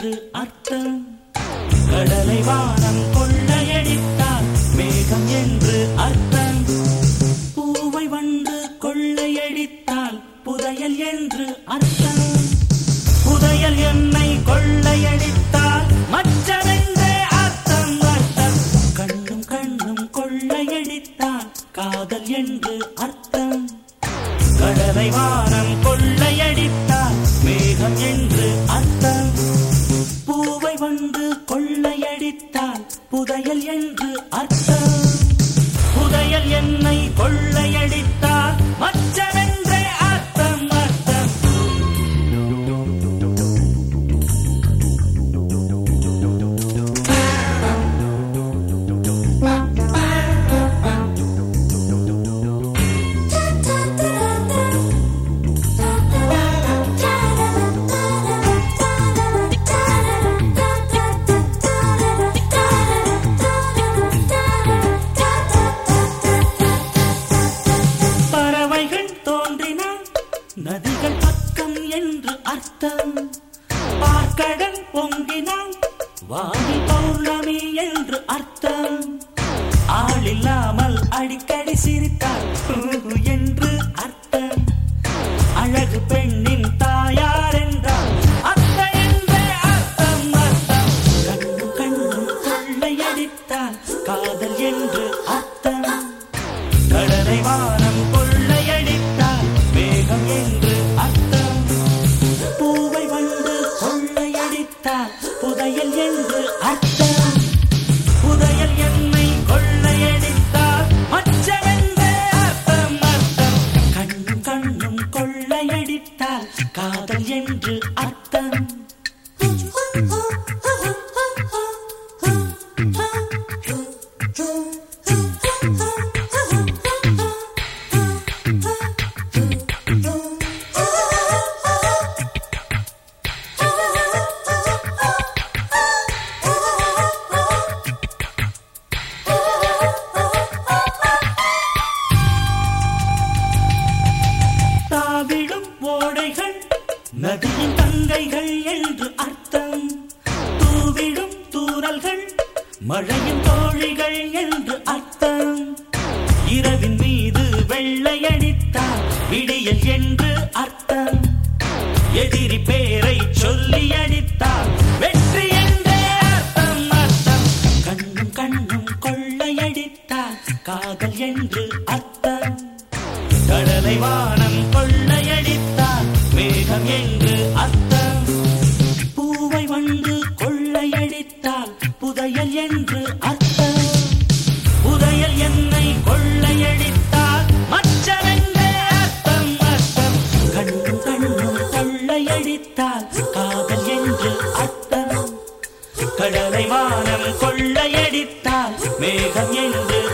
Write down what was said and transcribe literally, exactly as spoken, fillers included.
என்று அர்த்தம். கடலை வானம் கொள்ளையடித்தால் மேகம் என்று அர்த்தம். பூவை வந்து கொள்ளையடித்தால் புதையல் என்று அர்த்தம். புதையல் என்னை கொள்ளையடித்தால் மச்சமென்றே அர்த்தம் அர்த்தம். கண்ணும் கண்ணும் கொள்ளையடித்தால் காதல் என்று அர்த்தம். கடலை வானம் கொள்ளையடித்தால் மேகம் என்று அர்த்தம். பூவை வந்து கொள்ளையடித்தால் புதையல் என்று அர்த்தம். புதையல் என்னை கொள்ளையடித்தால் மச்சமென்றே அர்த்தம் அர்த்தம். நதிகள் பக்கம் என்று அர்த்தம். பார்க்கடல் பொங்கினால் வாணி பௌர்ணமி என்று அர்த்தம். ஆளில்லாமல் அடிக்கடி சிரித்தால் என்று அர்த்தம். அழகு பெண்ணின் தாயார் என்றால் அத்தை என்றே அர்த்தம் அர்த்தம். கண்ணு கண்ணு கொள்ளையடித்தால் காதல் என்று அர்த்தம். கடலை வானம் கொள்ளையடித்தால் மேகம் என்று அர்த்தம். பூவை வந்து கொள்ளையடித்தால் புதையல் என்று அர்த்தம். புதையல் என்னை கொள்ளையடித்தால் மச்சமென்றே அர்த்தம் அர்த்தம். கண்ணும் கண்ணும் கொள்ளையடித்தால் காதல் என்று அர்த்தம். தாவிடும் ஓடைகள் நதியின் தங்கைகள் என்று அர்த்தம். தூவிடும் தூறல்கள் மழையின் தோழிகள் என்று அர்த்தம். இரவின் மீது வெள்ளையடித்தால் விடியல் என்று அர்த்தம். எதிரி பேரை சொல்லி அடித்தால் வெற்றி என்றே அர்த்தம் அர்த்தம். கண்ணும் கண்ணும் கொள்ளையடித்தால் காதல் என்று அர்த்தம். கடலை வானம் கொள்ளையடித்தால் மேகம் என்று அர்த்தம். பூவை வந்து கொள்ளையடித்தால் புதையல் என்று அர்த்தம். புதையல் என்னை கொள்ளையடித்தால் மச்சமென்றே அர்த்தம் அர்த்தம். கண்ணும் கண்ணும் கொள்ளையடித்தால் காதல் என்று அர்த்தம். கடலை வானம் கொள்ளையடித்தால் மேகம் என்று